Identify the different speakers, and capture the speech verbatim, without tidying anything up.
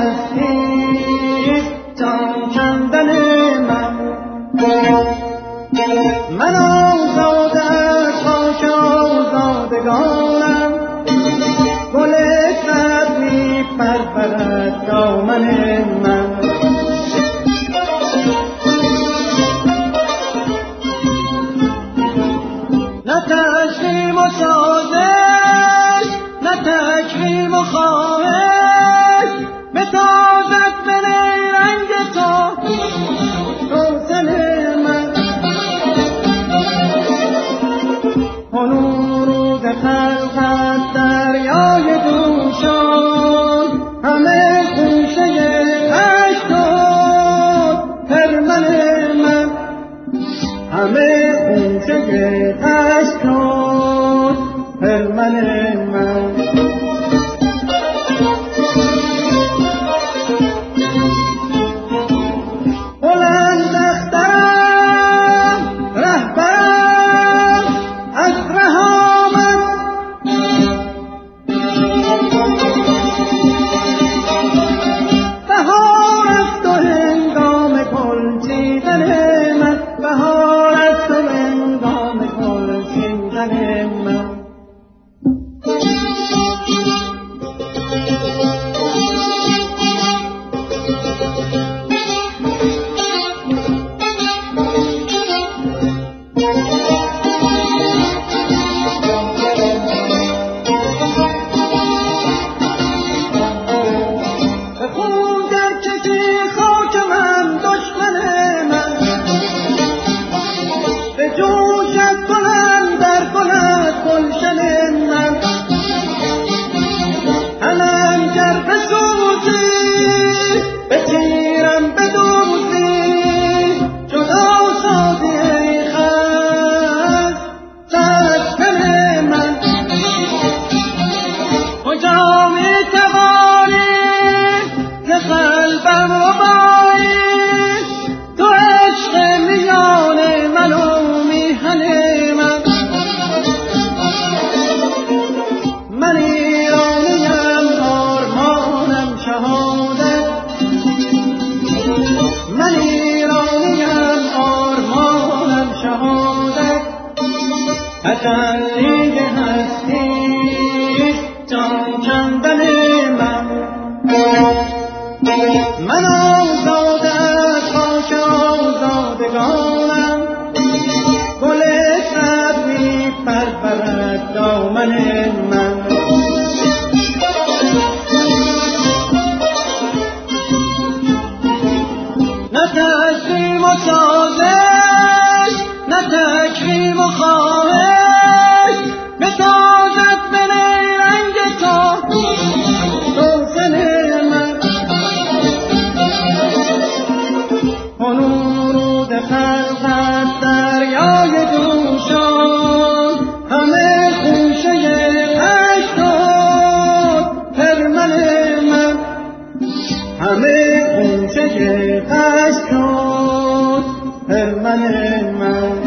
Speaker 1: هستی جان کندن من. من آزاده از خاک آزادگانم، گل سبز می پرورد دامن من. نه تشریم و سازش، نه تکریم و خواهش، بتازد به نیرنگ تو روزن من. کنون روز خلقت دریای جوشان، همه خوشه اشک پرمن من، همه خوشه اشک پرمن من. بلند اخترم رهبرم از ره آمد، بهار است و هنگام گل چیدن من، بهار است و هنگام گل چیدن من. تجلی هستی جان کندن من. من آزاده از خاک آزادگانم، گل سبز می پرورد دامن من. نه تشریم و سازش، نه تکریم و خواهش، بتازد به نیرنگ تو روزن من. کنون رود خلقت دریای جوشان، همه خوشه اشک پرمن من، همه خوشه اشک پرمن من.